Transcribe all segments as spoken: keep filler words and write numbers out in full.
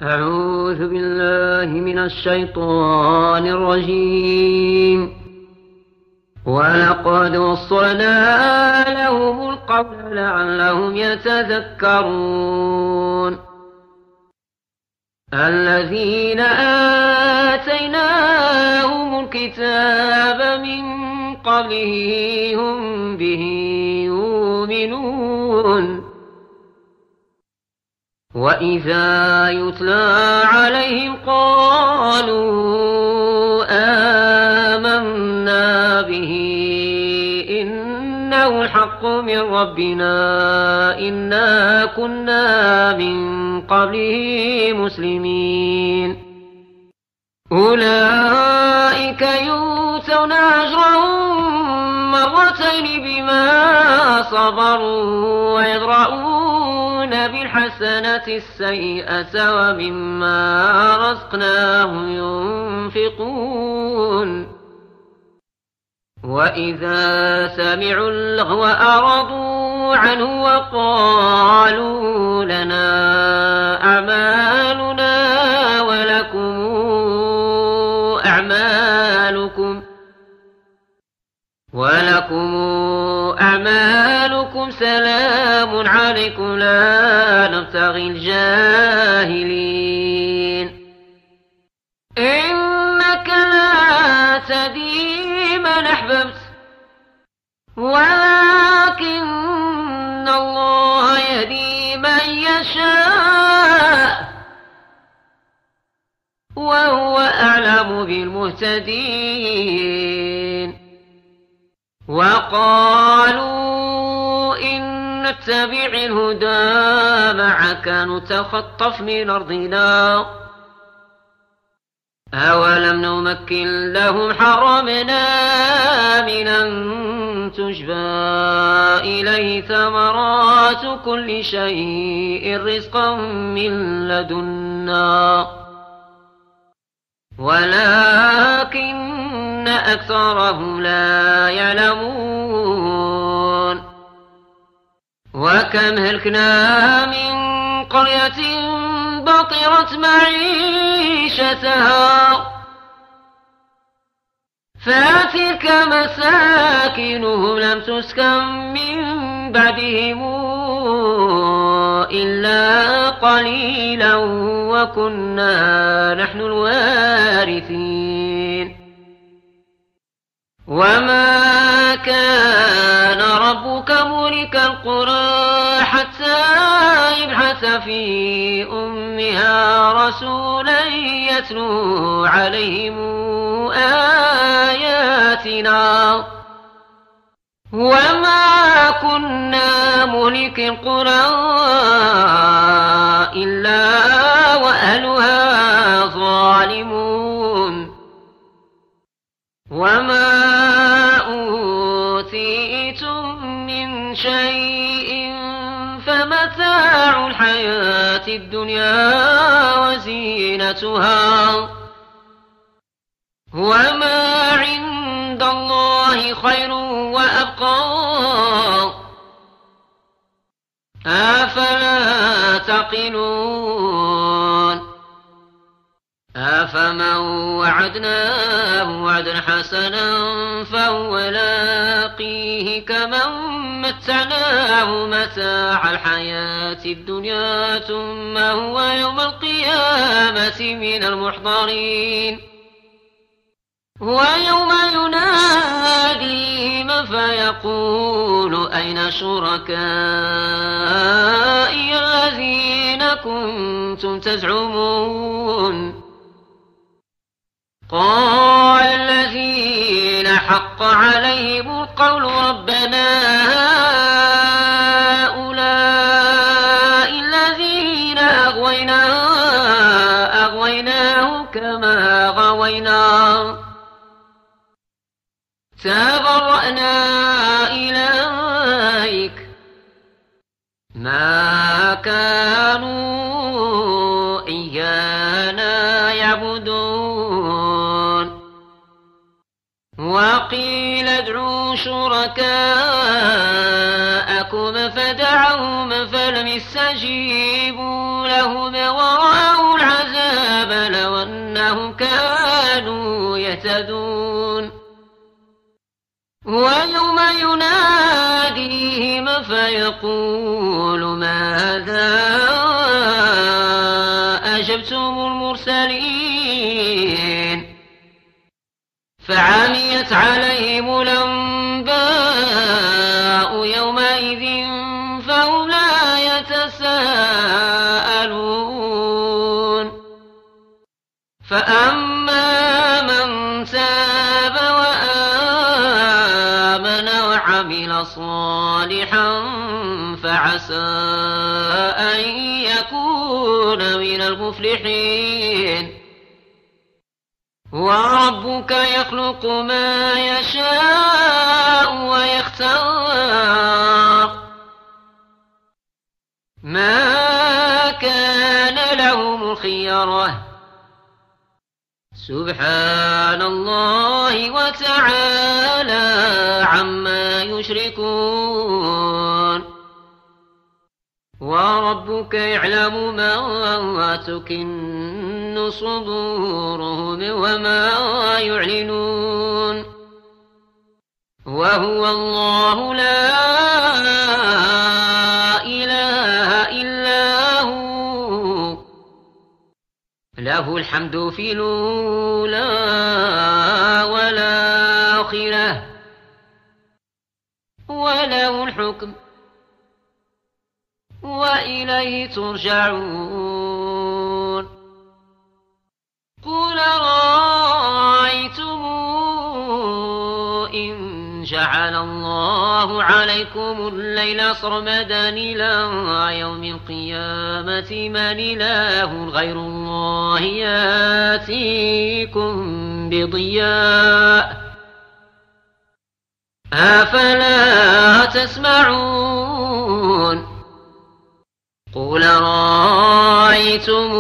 أعوذ بالله من الشيطان الرجيم. ولقد وصلنا لهم القول لعلهم يتذكرون. الذين آتيناهم الكتاب من قبله هم به يؤمنون. وإذا يتلى عليهم قالوا آمنا به إنه الحق من ربنا إنا كنا من قبله مسلمين. أولئك يؤتون أجرهم مرتين بما صبروا ويدرؤون بالحسنة السيئة ومما رزقناهم ينفقون. وإذا سمعوا اللغو أعرضوا عنه وقالوا لنا أعمالنا ولكم أعمالكم ولكم أعمالكم سلام عليكم لا نبتغي الجاهلين. إنك لا تهدي من أحببت ولكن الله يهدي من يشاء وهو أعلم بالمهتدين. وقالوا إن نتبع الهدى معك نتخطف من أرضنا أولم نمكن لهم حرمنا من أن تجبى إليه ثمرات كل شيء رزقا من لدنا ولكن أكثرهم لا يعلمون. وكم هلكنا من قرية بطرت معيشتها فتلك مساكنهم لم تسكن من بعدهم إلا قليلا وكنا نحن الوارثين. وما كان ربك مهلك القرى حتى يبعث في أمها رسولا يتلو عليهم آياتنا وما كنا مهلك القرى إلا وأهلها ظالمون. وما أوتيتم من شيء فمتاع الحياة الدنيا وزينتها وما عند الله خير وأبقى أفلا تعقلون. أفمن وعدناه وعدا حسنا فهو لاقيه كمن متعناه متاع الحياة الدنيا ثم هو يوم القيامة من المحضرين. ويوم يناديهم فيقول أين شركائي الذين كنتم تزعمون قال الذين حق عليهم القول ربنا هؤلاء الذين أغوينا أغويناهم كما غوينا تبرأنا إليك ما كانوا إيانا يعبدون. وقيل ادعوا شركاءكم فدعوهم فلم يستجيبوا لهم ورأوا العذاب إنهم كانوا يهتدون ويوم يناديهم فيقول ماذا أجبتم المرسلين فعميت عليهم الأنباء يومئذ فهم لا يتساءلون فأما من تاب وآمن وعمل صالحا فعسى أن يكون من المفلحين وربك يخلق ما يشاء ويختار ما كان لهم الخيرة سبحان الله وتعالى عما يشركون وربك يعلم ما تكن صدورهم وما يعلنون وهو الله لا إله إلا هو له الحمد في الأولى والآخرة وله الحكم وإليه ترجعون قل رأيتم إن جعل الله عليكم الليل سرمدا إلى يوم القيامة من إله غير الله يأتيكم بضياء أفلا تسمعون قل رأيتم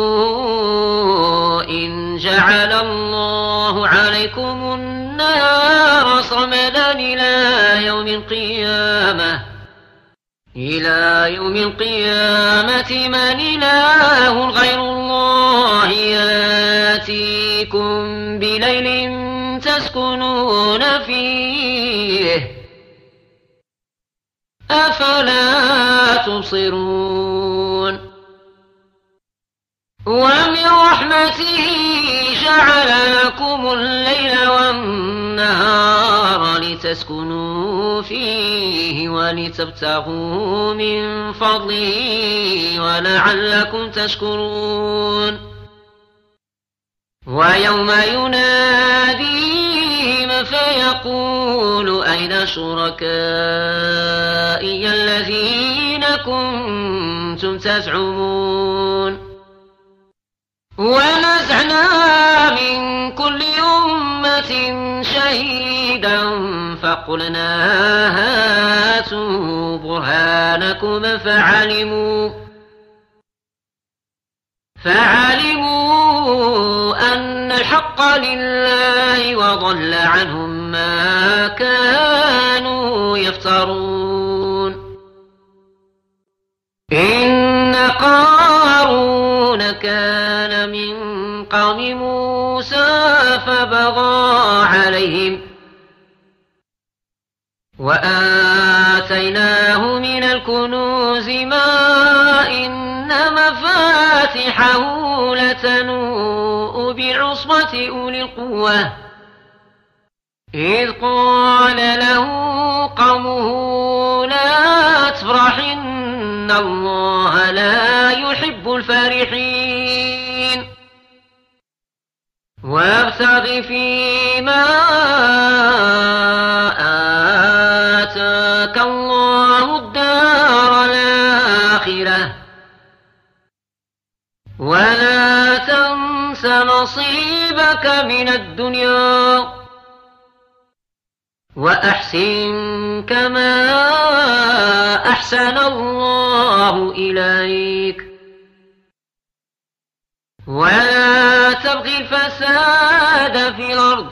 إن جعل الله عليكم النار صمدا إلى يوم القيامة إلى يوم القيامة من إله غير الله يأتيكم بليل تسكنون فيه أفلا تبصرون ومن رحمته جعل لكم الليل والنهار لتسكنوا فيه ولتبتغوا من فضله ولعلكم تشكرون ويوم يناديهم فيقول أين شركائي الذين كنتم تزعمون ونزعنا من كل أمة شهيدا فقلنا هاتوا برهانكم فعلموا فعلموا أن الحق لله وضل عنهم ما كانوا يفترون إن قارون كان من قوم موسى فبغى عليهم وآتيناه من الكنوز ما إن مفاتحه لتنوء بعصبة أولي القوة إذ قال له قومه لا تفرح إن الله لا يحب الفرحين وابتغ فيما آتاك الله الدار الآخرة ولا تنس نصيبك من الدنيا وأحسن كما أحسن الله إليك ولا تبغي الفساد في الأرض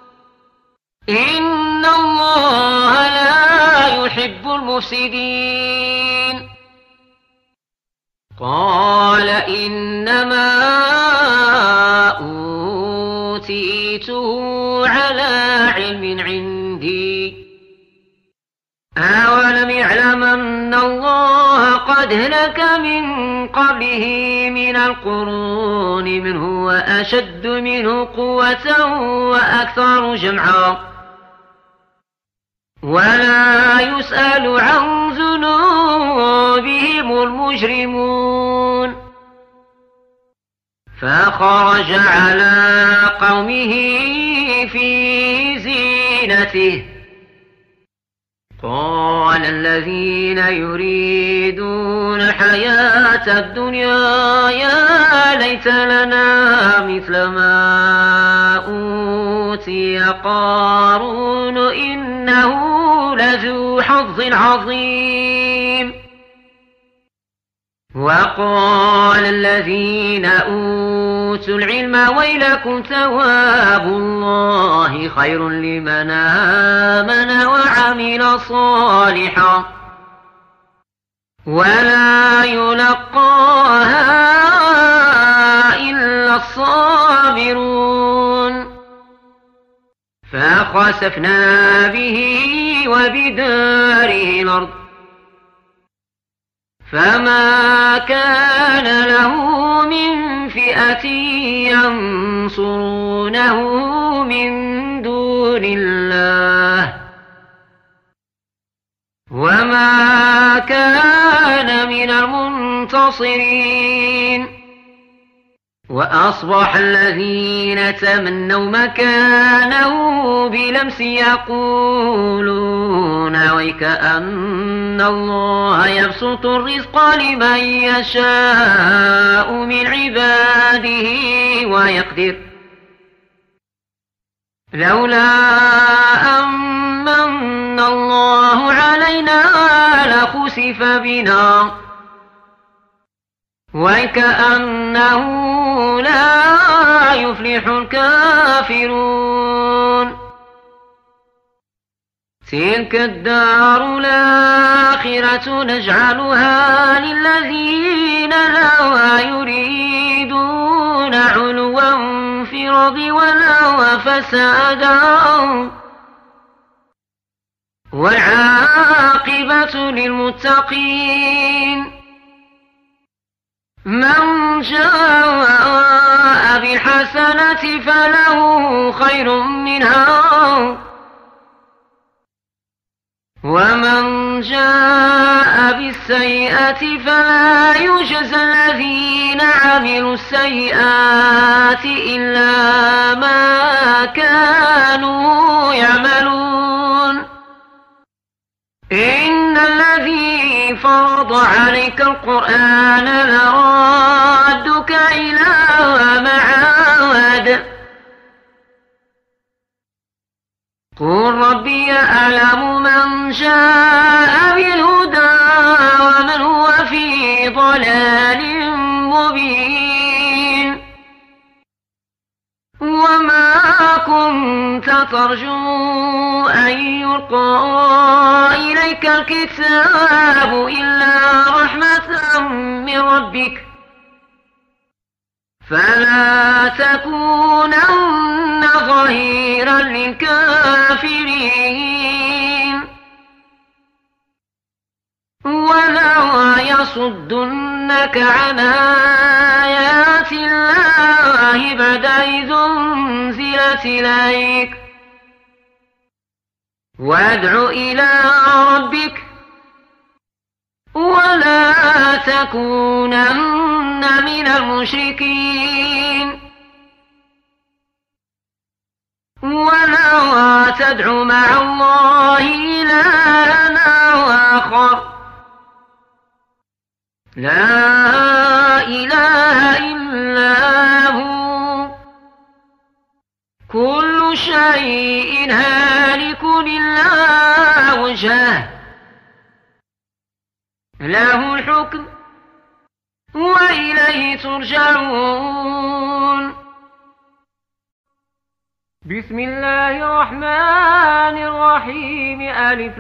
إن الله لا يحب المفسدين قال إنما قد هلك من قبله من القرون من هو أشد منه قوة وأكثر جمعا ولا يسأل عن ذنوبهم المجرمون. فخرج على قومه في زينته قال الذين يريدون الحياة الدنيا يا ليت لنا مثل ما أوتي قارون إنه لذو حظ عظيم. وقال الذين أوتوا العلم ويلكم ثواب الله خير لمن آمن وعمل صالحا ولا يلقاها إلا الصابرون. فخسفنا به وبداره الأرض فما كان له من فئة ينصرونه من دون الله وما كان من المنتصرين. وأصبح الذين تمنوا مكانه بلمس يقولون ويكأن الله يبسط الرزق لمن يشاء من عباده ويقدر لولا أمن الله علينا لخسف بنا وكأنه لا يفلح الكافرون. تلك الدار الآخرة نجعلها للذين لا يريدون علوا في الأرض ولا فسادا والعاقبة للمتقين. من جاء بالحسنة فله خير منها ومن جاء بالسيئة فلا يجزى الذين عملوا السيئات إلا ما كانوا يعملون. إن الذي فرض عليك القرآن لرادك إلى معاد قل ربي أعلم من جاء بالهدى ومن هو في ضلال مبين. وما كنت ترجو أن يلقى إليك الكتاب إلا رحمة من ربك فلا تكونن ظهيرا للكافرين ولا يصدنك عن آيات الله بعد إذ أنزلت إليك وادع إلى ربك ولا تكونن من المشركين ولا تدع مع الله إلها آخر لا إله إلا هو كل شيء هالك إلا وجهه له الحكم وإليه ترجعون. بسم الله الرحمن الرحيم ألف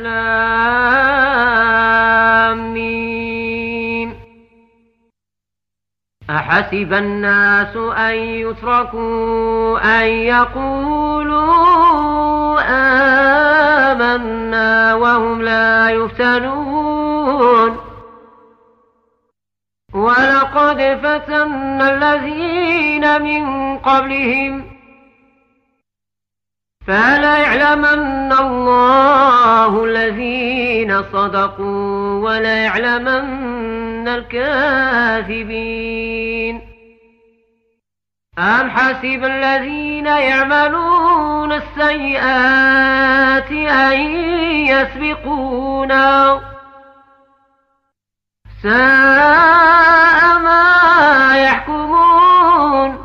لام ميم أحسب الناس أن يتركوا أن يقولوا آمنا وهم لا يفتنون ولقد فتنا الذين من قبلهم فليعلمن الله الذين صدقوا وليعلمن الكاذبين. أم حسب الذين يعملون السيئات أن يسبقونا ساء ما يحكمون.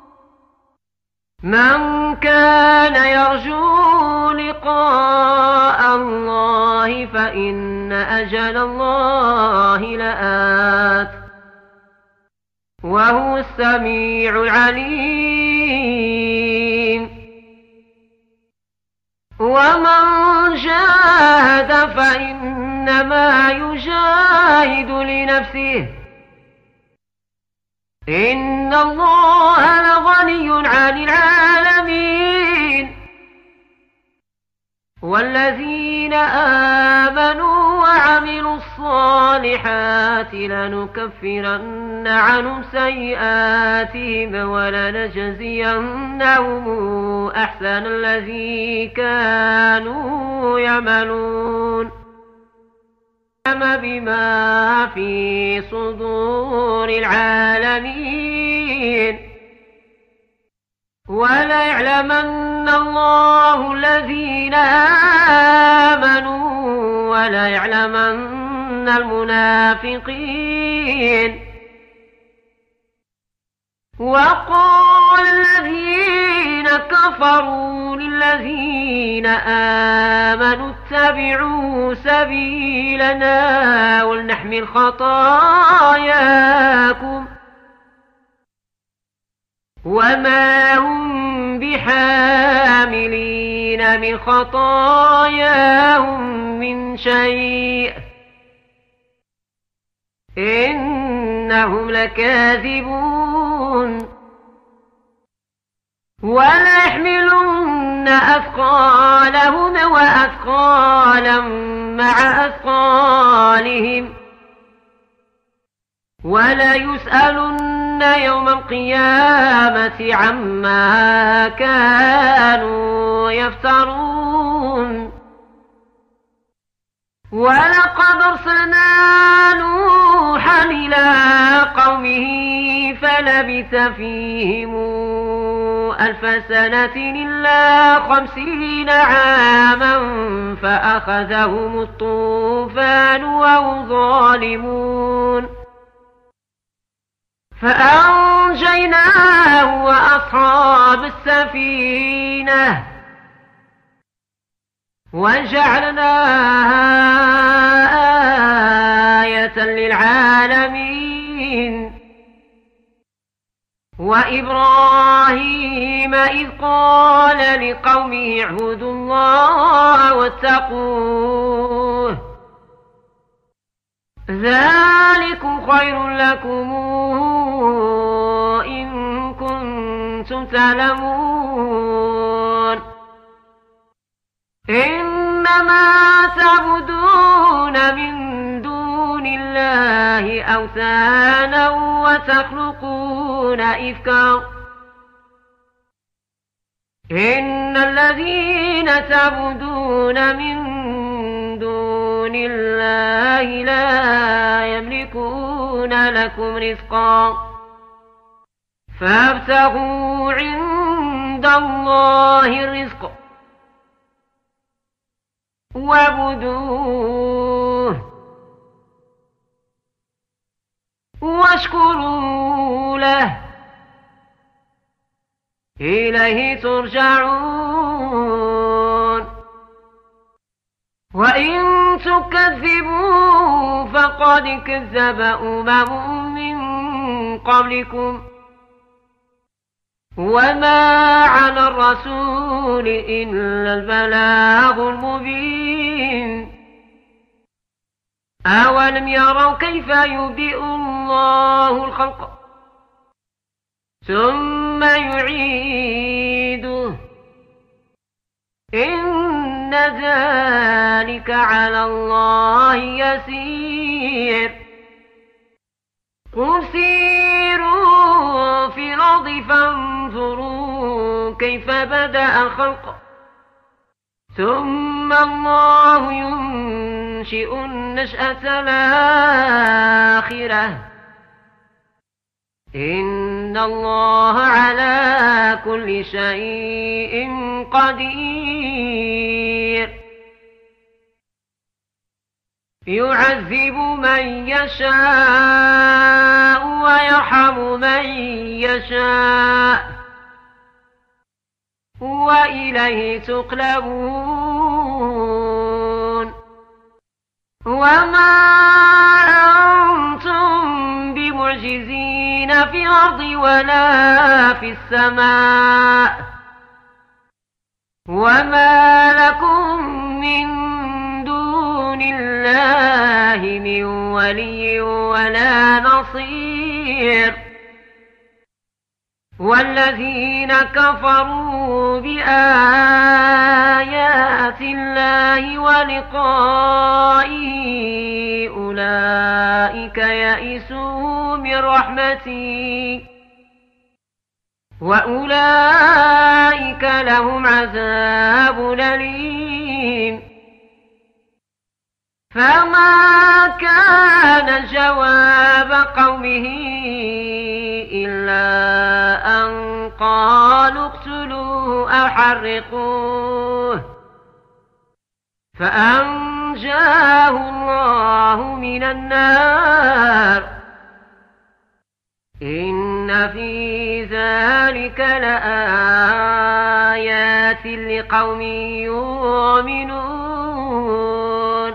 من كان يرجو لقاء الله فإن أجل الله لآت وهو السميع العليم. ومن جاهد فإنما يجاهد لنفسه إن الله لغني عن العالمين. والذين آمنوا وعملوا الصالحات لنكفرن عنهم سيئاتهم ولنجزينهم أحسن الذي كانوا يعملون بما في صدور العالمين. وليعلمن الله الذين آمنوا وليعلمن المنافقين. وقال الذين كفروا للذين آمنوا اتبعوا سبيلنا ولنحمل خطاياكم وما هم بحاملين من خطاياهم من شيء إنهم لكاذبون. وليحملن أثقالهم وأثقالا مع أثقالهم وليسألن يوم القيامة عما كانوا يفترون. ولقد أرسلنا نوحا إلى قومه فلبث فيهم ألف سنة إلا خمسين عاما فأخذهم الطوفان وهم ظالمون فأنجيناه وأصحاب السفينة وجعلناها آية للعالمين. وإبراهيم إذ قال لقومه اعبدوا الله واتقوه ذلكم خير لكم إن كنتم تعلمون. إنما تعبدون من دون الله أوثانا وتخلقون إفكا إن الذين تعبدون من دون الله لا يملكون لكم رزقا فابتغوا عند الله الرزق واعبدوه واشكروا له إليه ترجعون. وإن تكذبوا فقد كذب أمم من قبلكم وما على الرسول إلا البلاغ المبين. أولم يروا كيف يبدئ الله الخلق ثم يعيده إن ذلك على الله يسير. قل سيروا في الأرض فانظروا كيف بدأ الخلق ثم الله ينشئ النشأة الآخرة إن الله على كل شيء قدير يعذب من يشاء ويرحم من يشاء وإليه تقلبون وما أنتم بمعجزين في الأرض ولا في السماء وما لكم من دون الله من ولي ولا نصير والذين كفروا بآيات الله ولقائه أولئك يئسوا من رحمتي وأولئك لهم عذاب أليم فما كان جواب قومه إلا أن قالوا اقتلوه أو حرقوه فأنجاه الله من النار إن في ذلك لآيات لقوم يؤمنون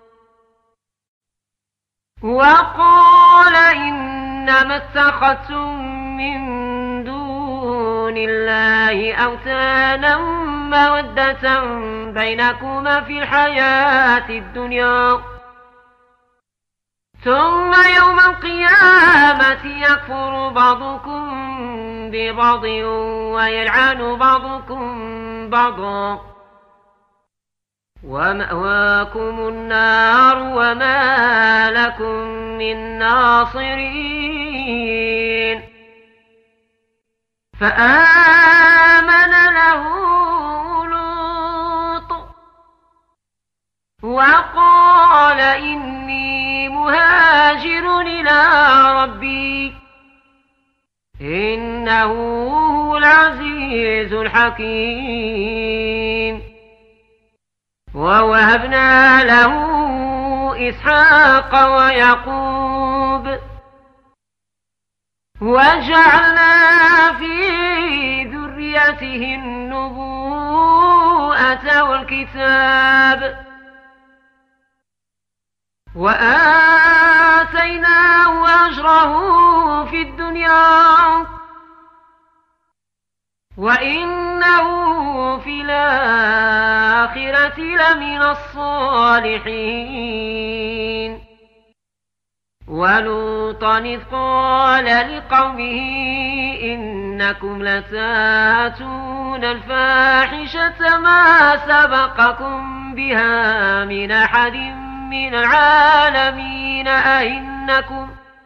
وقال إنما اتخذتم من دون الله أوثانا مودة بينكما في الحياة الدنيا ثم يوم القيامة يكفر بعضكم ببعض ويلعن بعضكم بعضا ومأواكم النار وما لكم من ناصرين فآمن له لوط وقال إني مهاجر إلى ربي إنه هو العزيز الحكيم ووهبنا له إسحاق ويعقوب وجعلنا في ذريته النبوءة والكتاب وآتيناه أجره في الدنيا وإنه في الآخرة لمن الصالحين ولوطا إذ قال لقومه إنكم لتاتون الفاحشة ما سبقكم بها من أحد من العالمين أئنكم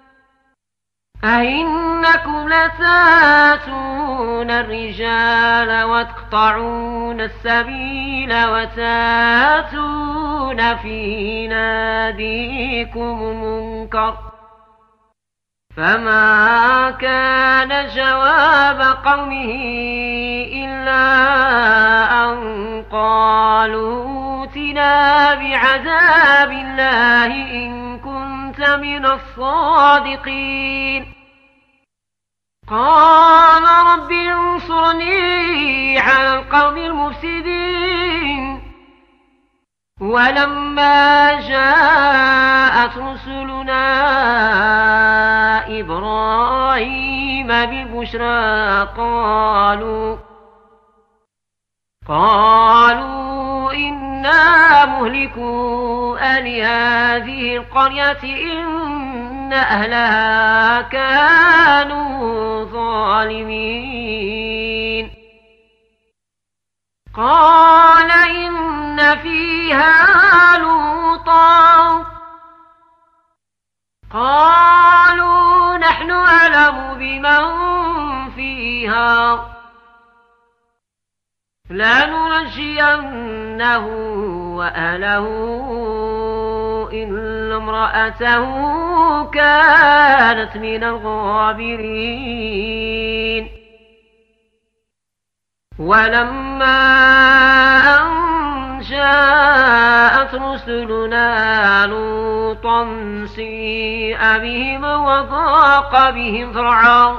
أئنكم لتاتون الرجال وتقطعون السبيل وتاتون في ناديكم المنكر فما كان جواب قومه إلا أن قالوا ائتنا بعذاب الله إن كنت من الصادقين قال رب انصرني على القوم المفسدين ولما جاءت رسلنا إبراهيم بالبشرى قالوا قالوا إنا مهلكو أهل هذه القرية إن أهلها كانوا ظالمين قال إن فيها لوطا قالوا نحن أعلم بمن فيها لننجينه وأهله إلا امرأته كانت من الغابرين ولما أن جاءت رسلنا لوطا سيء بهم وضاق بهم ذرعا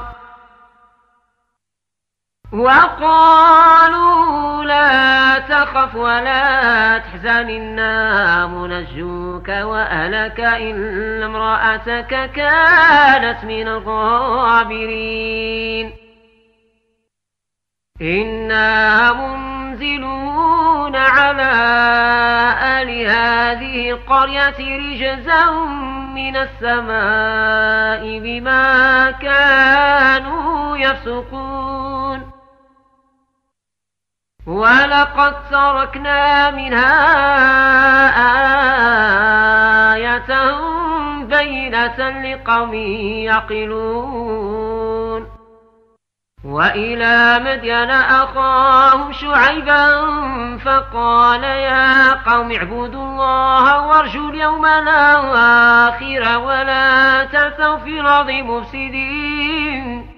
وقالوا لا تخف ولا تحزن إنا منجوك وأهلك إلا امرأتك كانت من الغابرين إنا منزلون على آل هذه القرية رجزا من السماء بما كانوا يفسقون ولقد تركنا منها آية بينة لقوم يعقلون وإلى مدين أخاهم شعيبا فقال يا قوم اعبدوا الله وارجوا اليوم الآخر ولا تعثوا في الأرض مفسدين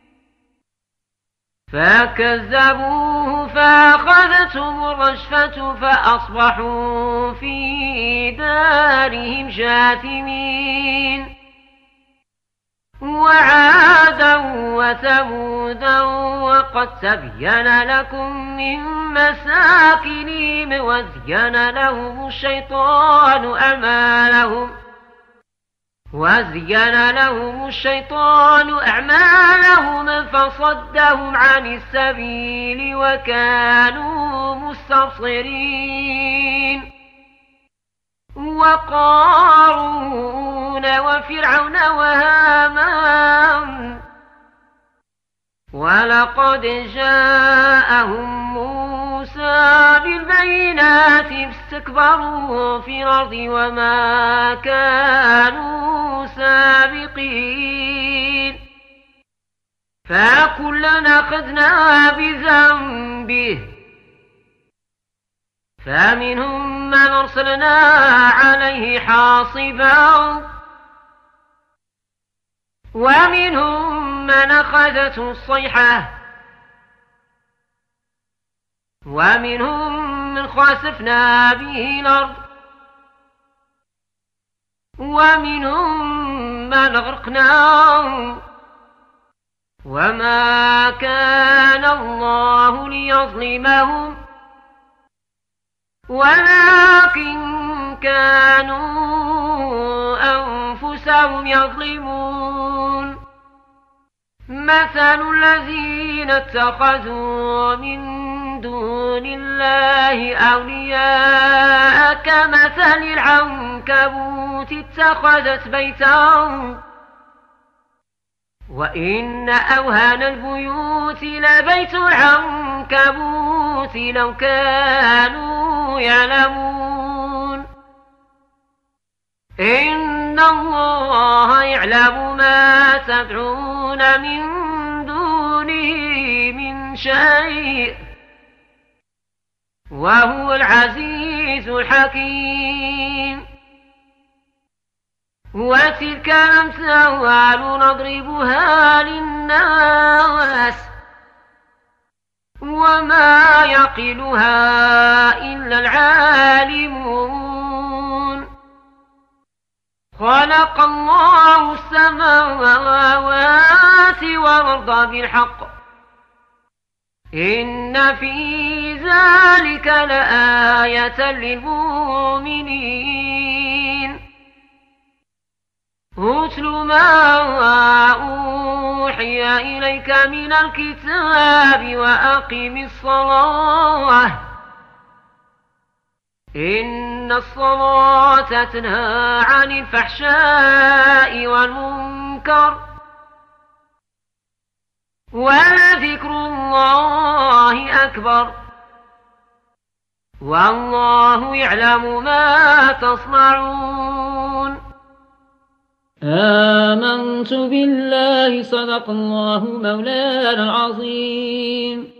فكذبوه فأخذتهم الرجفة فأصبحوا في دارهم جاثمين وعادا وثمودا وقد تبين لكم من مساكنهم وزين لهم الشيطان أعمالهم وزين لهم الشيطان أعمالهم فصدهم عن السبيل وكانوا مستبصرين وقارون وفرعون وهامان ولقد جاءهم موسى بالبينات فاستكبروا في الأرض وما كانوا سابقين فكلنا أخذنا بذنبه فمنهم من أرسلنا عليه حاصبا ومنهم من أخذته الصيحة ومنهم من خسفنا به الأرض ومنهم من أغرقنا وما كان الله ليظلمهم ولكن كانوا أنفسهم يظلمون مثل الذين اتخذوا من دون الله أولياء كمثل العنكبوت اتخذت بيتا وإن أوهن البيوت لبيت العنكبوت لو كانوا يعلمون إن الله يعلم ما تدعون من دونه من شيء وهو العزيز الحكيم وتلك الأمثال نضربها للناس وما يعقلها إلا العالمون خلق الله السماوات والأرض بالحق إن في ذلك لآية للمؤمنين أتل ما أوحي إليك من الكتاب وأقم الصلاة إن الصلاة تنهى عن الفحشاء والمنكر ولذكر الله أكبر والله يعلم ما تصنعون. آمن آمنت بالله صدق الله مولانا العظيم.